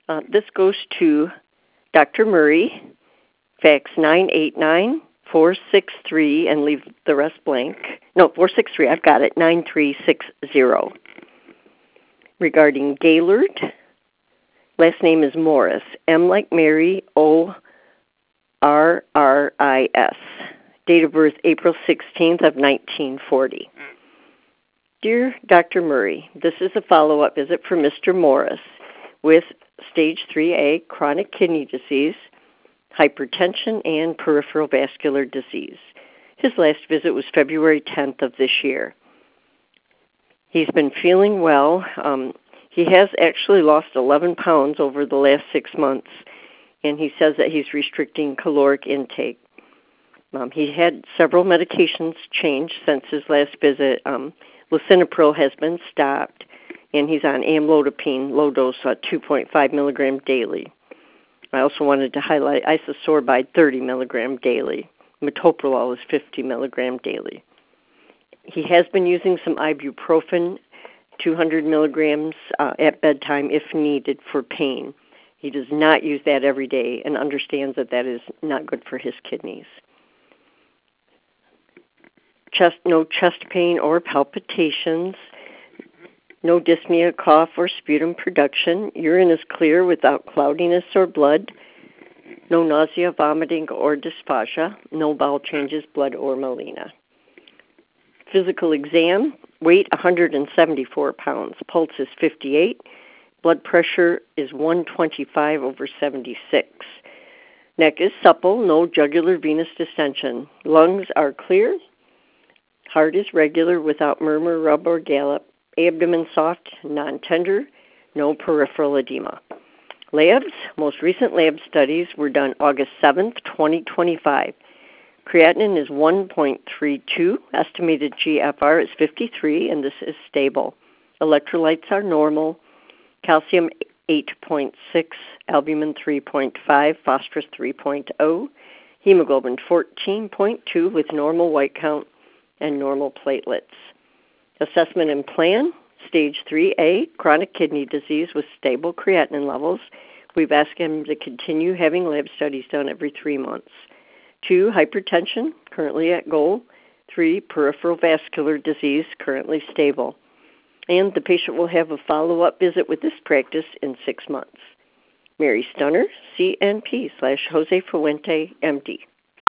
This goes to Dr. Murray, fax 989-463, and leave the rest blank. No, 463, I've got it, 9360. Regarding Gaylord, last name is Morris, M like Mary, O-R-R-I-S. Date of birth, April 16th of 1940. Dear Dr. Murray, this is a follow-up visit for Mr. Morris with stage 3A chronic kidney disease, hypertension, and peripheral vascular disease. His last visit was February 10th of this year. He's been feeling well. He has actually lost 11 pounds over the last 6 months, and he says that he's restricting caloric intake. He had several medications changed since his last visit. Lisinopril has been stopped, and he's on amlodipine, low dose, 2.5 milligram daily. I also wanted to highlight isosorbide 30 milligram daily. Metoprolol is 50 milligram daily. He has been using some ibuprofen, 200 milligrams at bedtime if needed for pain. He does not use that every day and understands that that is not good for his kidneys. No chest pain or palpitations, no dyspnea, cough, or sputum production. Urine is clear without cloudiness or blood. No nausea, vomiting, or dysphagia. No bowel changes, blood, or melena. Physical exam, weight 174 pounds. Pulse is 58. Blood pressure is 125/76. Neck is supple, no jugular venous distension. Lungs are clear. Heart is regular without murmur, rub, or gallop. Abdomen soft, non-tender, no peripheral edema. Labs, most recent lab studies were done August 7th, 2025. Creatinine is 1.32, estimated GFR is 53, and this is stable. Electrolytes are normal. Calcium 8.6, albumin 3.5, phosphorus 3.0, hemoglobin 14.2 with normal white count and normal platelets. Assessment and plan, stage 3A, chronic kidney disease with stable creatinine levels. We've asked him to continue having lab studies done every 3 months. 2, hypertension, currently at goal. 3, peripheral vascular disease, currently stable. And the patient will have a follow-up visit with this practice in 6 months. Mary Stunner, CNP/Jose Fuente, MD.